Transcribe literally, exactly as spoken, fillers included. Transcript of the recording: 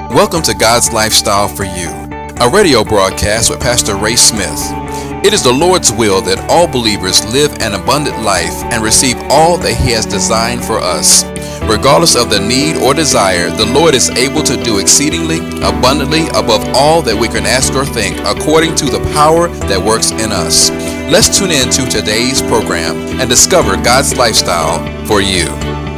Welcome to God's Lifestyle for You, a radio broadcast with Pastor Ray Smith. It is the Lord's will that all believers live an abundant life and receive all that He has designed for us. Regardless of the need or desire, the Lord is able to do exceedingly, abundantly, above all that we can ask or think, according to the power that works in us. Let's tune in to today's program and discover God's lifestyle for you.